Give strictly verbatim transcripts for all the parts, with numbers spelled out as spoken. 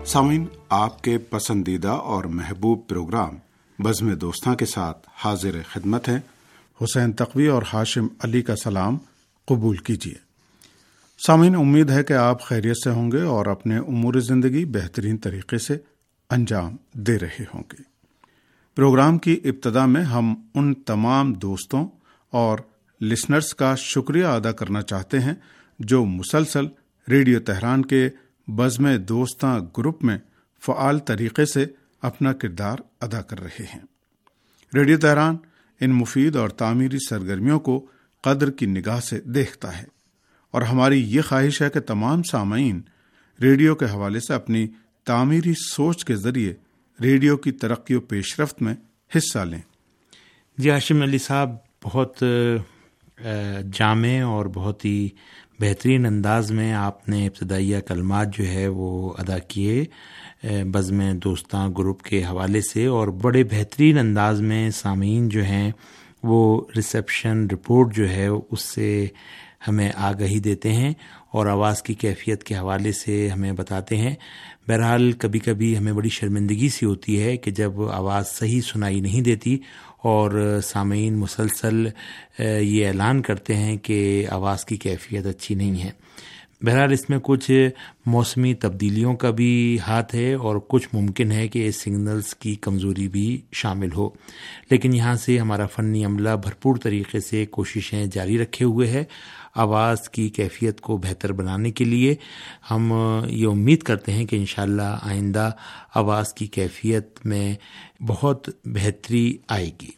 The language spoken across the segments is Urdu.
सामीन, आपके पसंदीदा और महबूब प्रोग्राम बज़्म दोस्तां के साथ हाजिर खिदमत हैं। हुसैन तक़वी और हाशिम अली का सलाम कबूल कीजिए। सामीन, उम्मीद है कि आप खैरियत से होंगे और अपने उमूर ज़िंदगी बेहतरीन तरीके से अंजाम दे रहे होंगे। प्रोग्राम की इब्तिदा में हम उन तमाम दोस्तों और लिसनर्स का शुक्रिया अदा करना चाहते हैं जो मुसलसल रेडियो तेहरान के बज़्म दोस्तां ग्रुप में फ़आल तरीके से अपना किरदार अदा कर रहे हैं। रेडियो तेहरान इन मुफीद और तामीरी सरगर्मियों को कद्र की निगाह से देखता है और हमारी ये ख्वाहिश है कि तमाम सामीन रेडियो के हवाले से अपनी तामीरी सोच के ज़रिए रेडियो की तरक्की और पेशरफ्त में हिस्सा लें। जी हाशिम अली साहब, बहुत जामे और बहुत ही बेहतरीन अंदाज में आपने इब्तदाइया कलमात जो है वो अदा किए बज़्म दोस्तां ग्रुप के हवाले से, और बड़े बेहतरीन अंदाज में सामीन जो हैं वो रिसेप्शन रिपोर्ट जो है उससे हमें आगाही देते हैं और आवाज़ की कैफियत के हवाले से हमें बताते हैं। बहरहाल कभी कभी हमें बड़ी शर्मिंदगी सी होती है कि जब आवाज़ सही सुनाई नहीं देती और सामीन मुसलसल ये ऐलान करते हैं कि आवाज़ की कैफियत अच्छी नहीं है। बहरहाल इसमें कुछ मौसमी तब्दीलियों का भी हाथ है और कुछ मुमकिन है कि सिग्नल्स की कमज़ोरी भी शामिल हो, लेकिन यहाँ से हमारा फ़नी अमला भरपूर तरीके से कोशिशें जारी रखे हुए है आवाज़ की कैफियत को बेहतर बनाने के लिए। हम ये उम्मीद करते हैं कि इंशाअल्लाह आइंदा आवाज़ की कैफियत में बहुत बेहतरी आएगी।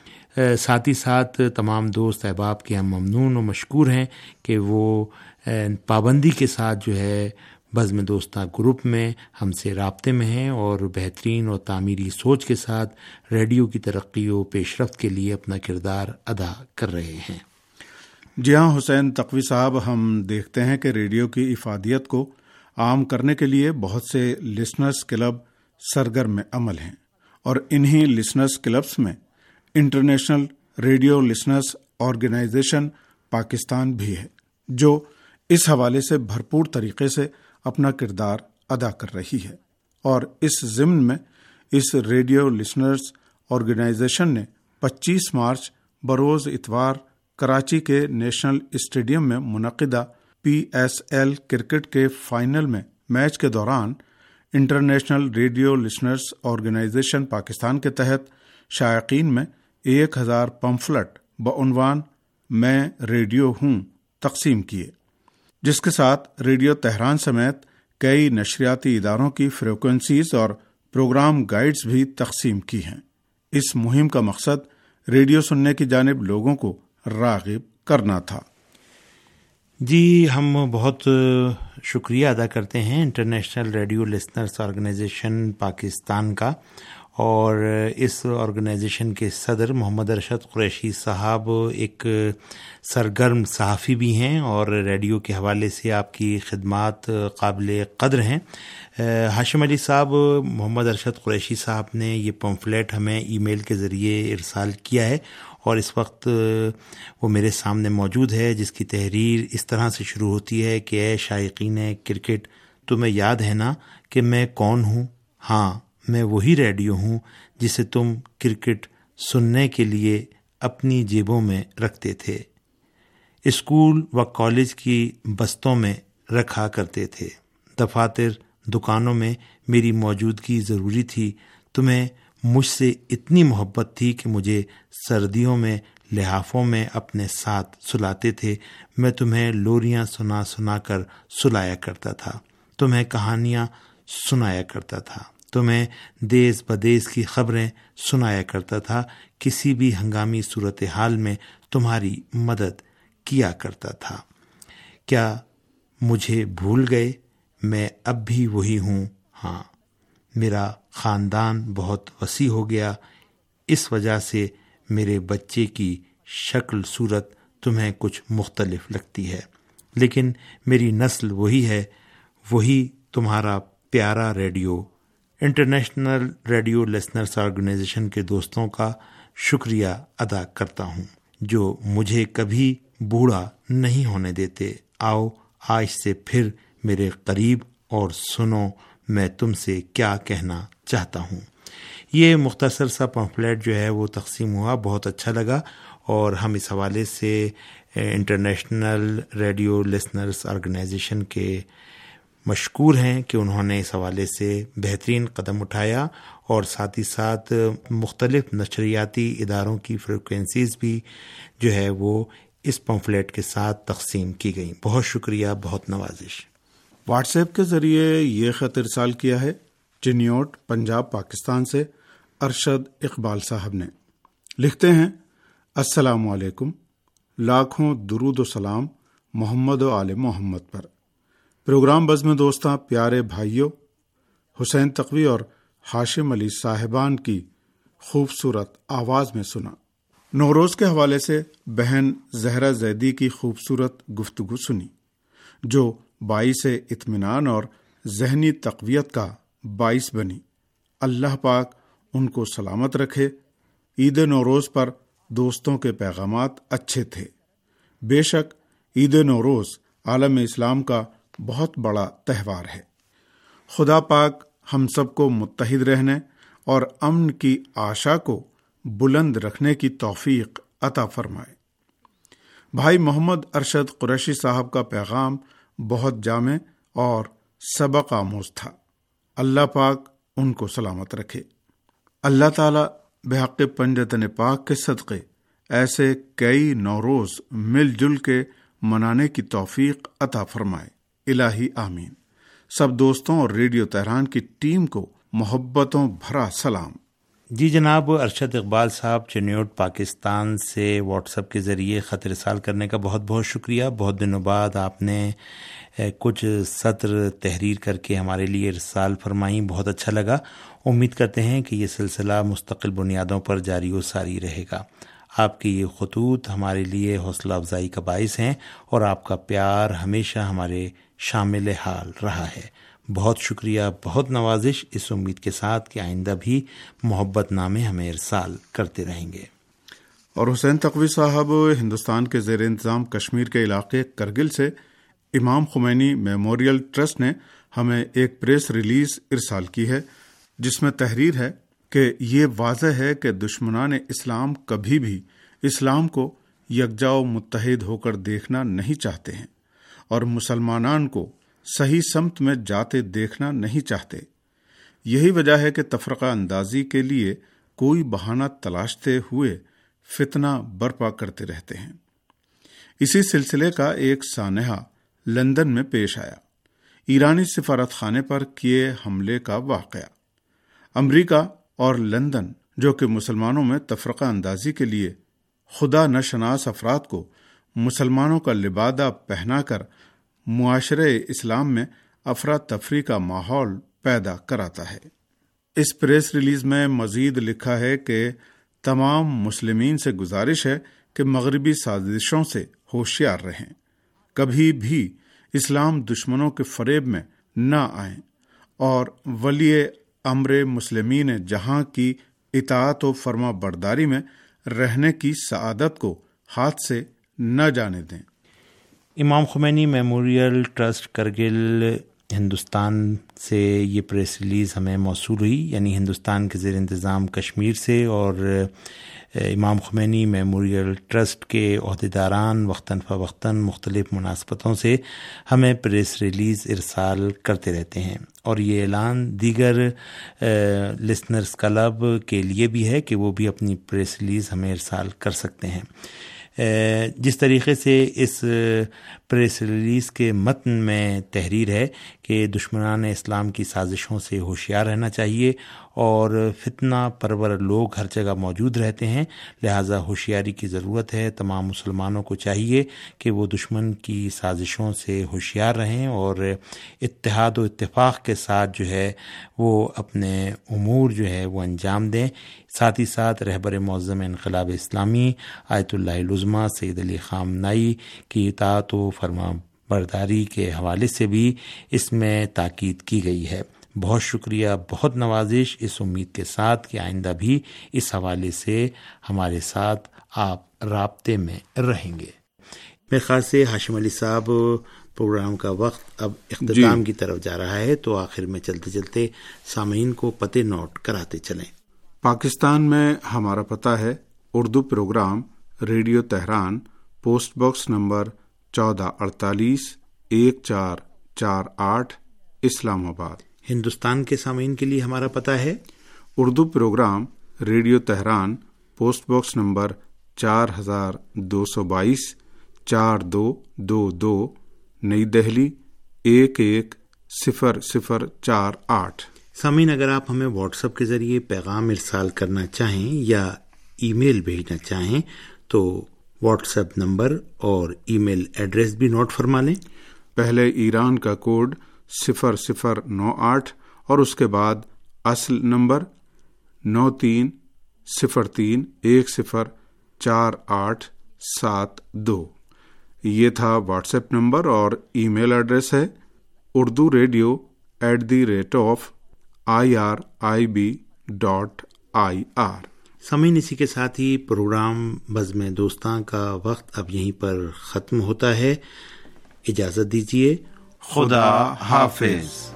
साथ ही साथ तमाम दोस्त अहबाब के हम ममनून और मशकूर हैं कि वो पाबंदी के साथ जो है बज़्म दोस्तां ग्रुप में हमसे राब्ते में हैं और बेहतरीन और तामीरी सोच के साथ रेडियो की तरक्की और पेशरफ्त के लिए अपना किरदार अदा कर रहे हैं। जी हाँ हुसैन तक़वी साहब, हम देखते हैं कि रेडियो की इफ़ादियत को आम करने के लिए बहुत से लिसनर्स क्लब सरगर्म अमल हैं और इन्हीं लिसनर्स क्लब्स में international radio listeners organisation Pakistan भी है, जो इस हवाले से भरपूर तरीके से अपना किरदार अदा कर रही है। और इस ज़िम्न में इस रेडियो लिसनर्स ऑर्गेनाइजेशन ने पच्चीस मार्च बरोज़ इतवार कराची के नेशनल स्टेडियम में मुनक़िदा पी एस एल क्रिकेट के फाइनल में मैच के दौरान international radio listeners organisation Pakistan के तहत शायकीन में एक हज़ार पम्फलेट बउनवान मैं रेडियो हूँ तकसीम किए, जिसके साथ रेडियो तेहरान समेत कई नशरियाती इदारों की फ्रीक्वेंसीज और प्रोग्राम गाइड्स भी तकसीम की हैं। इस मुहिम का मकसद रेडियो सुनने की जानिब लोगों को राग़िब करना था। जी, हम बहुत शुक्रिया अदा करते हैं international radio listeners organisation Pakistan का, और इस ऑर्गेनाइजेशन के सदर मोहम्मद अरशद कुरैशी साहब एक सरगर्म सहाफ़ी भी हैं और रेडियो के हवाले से आपकी खिदमात काबिल क़द्र हैं। हाशिम अली साहब, मोहम्मद अरशद कुरैशी साहब ने ये पम्फलेट हमें ईमेल के ज़रिए इरसाल किया है और इस वक्त वो मेरे सामने मौजूद है, जिसकी तहरीर इस तरह से शुरू होती है कि ए शायकीन क्रिकेट, तुम्हें याद है ना कि मैं कौन हूँ? हाँ, मैं वही रेडियो हूँ जिसे तुम क्रिकेट सुनने के लिए अपनी जेबों में रखते थे, स्कूल व कॉलेज की बस्तों में रखा करते थे, दफातर दुकानों में मेरी मौजूदगी ज़रूरी थी, तुम्हें मुझसे इतनी मोहब्बत थी कि मुझे सर्दियों में लिहाफ़ों में अपने साथ सुलाते थे, मैं तुम्हें लोरियां सुना सुना कर सुलाया करता था, तुम्हें कहानियाँ सुनाया करता था, तुम्हें देश बदेश की खबरें सुनाया करता था, किसी भी हंगामी सूरत हाल में तुम्हारी मदद किया करता था। क्या मुझे भूल गए? मैं अब भी वही हूँ। हाँ, मेरा ख़ानदान बहुत वसी हो गया, इस वजह से मेरे बच्चे की शक्ल सूरत तुम्हें कुछ मुख्तलिफ लगती है, लेकिन मेरी नस्ल वही है, वही तुम्हारा प्यारा radio. International radio listeners organisation के दोस्तों का शुक्रिया अदा करता हूँ जो मुझे कभी बूढ़ा नहीं होने देते। आओ आज से फिर मेरे करीब और सुनो میں تم سے کیا کہنا چاہتا ہوں۔ یہ مختصر سا پمفلیٹ جو ہے وہ تقسیم ہوا، بہت اچھا لگا، اور ہم اس حوالے سے انٹرنیشنل ریڈیو لسنرز آرگنائزیشن کے مشکور ہیں کہ انہوں نے اس حوالے سے بہترین قدم اٹھایا، اور ساتھ ہی ساتھ مختلف نشریاتی اداروں کی فریکوینسیز بھی جو ہے وہ اس پمفلیٹ کے ساتھ تقسیم کی گئیں۔ بہت شکریہ، بہت نوازش۔ واٹس ایپ کے ذریعے یہ خط ارسال کیا ہے چنیوٹ، پنجاب، پاکستان سے ارشد اقبال صاحب نے۔ لکھتے ہیں، السلام علیکم، لاکھوں درود و سلام محمد و آل محمد پر۔ پروگرام بزم دوستاں پیارے بھائیوں، حسین تقوی اور ہاشم علی صاحبان کی خوبصورت آواز میں سنا۔ نوروز کے حوالے سے بہن زہرا زیدی کی خوبصورت گفتگو سنی، جو باعث اطمینان اور ذہنی تقویت کا باعث بنی۔ اللہ پاک ان کو سلامت رکھے۔ عید نوروز پر دوستوں کے پیغامات اچھے تھے۔ بے شک عید نوروز عالم اسلام کا بہت بڑا تہوار ہے۔ خدا پاک ہم سب کو متحد رہنے اور امن کی آشا کو بلند رکھنے کی توفیق عطا فرمائے۔ بھائی محمد ارشد قریشی صاحب کا پیغام بہت جامع اور سبق آموز تھا۔ اللہ پاک ان کو سلامت رکھے۔ اللہ تعالیٰ بحق پنجتن پاک کے صدقے ایسے کئی نوروز مل جل کے منانے کی توفیق عطا فرمائے۔ الہی آمین۔ سب دوستوں اور ریڈیو تہران کی ٹیم کو محبتوں بھرا سلام۔ جی جناب، ارشد اقبال صاحب چنیوٹ پاکستان سے واٹس ایپ کے ذریعے خط ارسال کرنے کا بہت بہت شکریہ۔ بہت دنوں بعد آپ نے کچھ سطر تحریر کر کے ہمارے لیے ارسال فرمائیں، بہت اچھا لگا۔ امید کرتے ہیں کہ یہ سلسلہ مستقل بنیادوں پر جاری و ساری رہے گا۔ آپ کے یہ خطوط ہمارے لیے حوصلہ افزائی کا باعث ہیں، اور آپ کا پیار ہمیشہ ہمارے شامل حال رہا ہے۔ بہت شکریہ، بہت نوازش، اس امید کے ساتھ کہ آئندہ بھی محبت نامے ہمیں ارسال کرتے رہیں گے۔ اور حسین تقوی صاحب ہندوستان کے زیر انتظام کشمیر کے علاقے کرگل سے امام خمینی میموریل ٹرسٹ نے ہمیں ایک پریس ریلیز ارسال کی ہے، جس میں تحریر ہے کہ یہ واضح ہے کہ دشمنان اسلام کبھی بھی اسلام کو یکجا و متحد ہو کر دیکھنا نہیں چاہتے ہیں، اور مسلمانان کو صحیح سمت میں جاتے دیکھنا نہیں چاہتے۔ یہی وجہ ہے کہ تفرقہ اندازی کے لیے کوئی بہانہ تلاشتے ہوئے فتنہ برپا کرتے رہتے ہیں۔ اسی سلسلے کا ایک سانحہ لندن میں پیش آیا، ایرانی سفارت خانے پر کیے حملے کا واقعہ۔ امریکہ اور لندن، جو کہ مسلمانوں میں تفرقہ اندازی کے لیے خدا نشناس افراد کو مسلمانوں کا لبادہ پہنا کر معاشرے اسلام میں افراتفری کا ماحول پیدا کراتا ہے۔ اس پریس ریلیز میں مزید لکھا ہے کہ تمام مسلمین سے گزارش ہے کہ مغربی سازشوں سے ہوشیار رہیں، کبھی بھی اسلام دشمنوں کے فریب میں نہ آئیں، اور ولی امر مسلمین جہاں کی اطاعت و فرما برداری میں رہنے کی سعادت کو ہاتھ سے نہ جانے دیں۔ امام خمینی میموریل ٹرسٹ کرگل ہندوستان سے یہ پریس ریلیز ہمیں موصول ہوئی، یعنی ہندوستان کے زیر انتظام کشمیر سے، اور امام خمینی میموریل ٹرسٹ کے عہدیداران وقتاً فوقتاً مختلف مناسبتوں سے ہمیں پریس ریلیز ارسال کرتے رہتے ہیں، اور یہ اعلان دیگر لسنرز کلب کے لیے بھی ہے کہ وہ بھی اپنی پریس ریلیز ہمیں ارسال کر سکتے ہیں۔ جس طریقے سے اس پریس ریلیز کے متن میں تحریر ہے کہ دشمنان اسلام کی سازشوں سے ہوشیار رہنا چاہیے، اور فتنہ پرور لوگ ہر جگہ موجود رہتے ہیں، لہٰذا ہوشیاری کی ضرورت ہے۔ تمام مسلمانوں کو چاہیے کہ وہ دشمن کی سازشوں سے ہوشیار رہیں، اور اتحاد و اتفاق کے ساتھ جو ہے وہ اپنے امور جو ہے وہ انجام دیں۔ ساتھ ہی ساتھ رہبر معظم انقلاب اسلامی آیت اللہ العظمیٰ سید علی خامنائی کی اطاعت و فرما برداری کے حوالے سے بھی اس میں تاکید کی گئی ہے۔ بہت شکریہ، بہت نوازش، اس امید کے ساتھ کہ آئندہ بھی اس حوالے سے ہمارے ساتھ آپ رابطے میں رہیں گے۔ میرے خیال سے ہاشم علی صاحب پروگرام کا وقت اب اختتام جی. کی طرف جا رہا ہے، تو آخر میں چلتے چلتے سامعین کو پتے نوٹ کراتے چلیں. پاکستان میں ہمارا پتہ ہے Urdu programme radio Tehran, post box number چودہ اڑتالیس ایک چار چار آٹھ، اسلام آباد. ہندوستان کے سامعین کے لیے ہمارا پتہ ہے Urdu programme radio Tehran, post box number چار ہزار دو سو بائیس، چار دو دو دو، نئی دہلی ایک ایک صفر صفر چار آٹھ. سامعین، اگر آپ ہمیں واٹس ایپ کے ذریعے پیغام ارسال کرنا چاہیں یا ای میل بھیجنا چاہیں تو واٹس ایپ نمبر اور ای میل ایڈریس بھی نوٹ فرما لیں. پہلے ایران کا کوڈ صفر صفر نو آٹھ اور اس کے بعد اصل نمبر نو تین صفر تین ایک صفر چار آٹھ سات دو. یہ تھا واٹس ایپ نمبر، اور ای میل ایڈریس ہے Urdu radio at the rate of I R I B dot I R. سامعین، اسی کے ساتھ ہی پروگرام بزم دوستاں کا وقت اب یہیں پر ختم ہوتا ہے. اجازت دیجیے. خدا حافظ.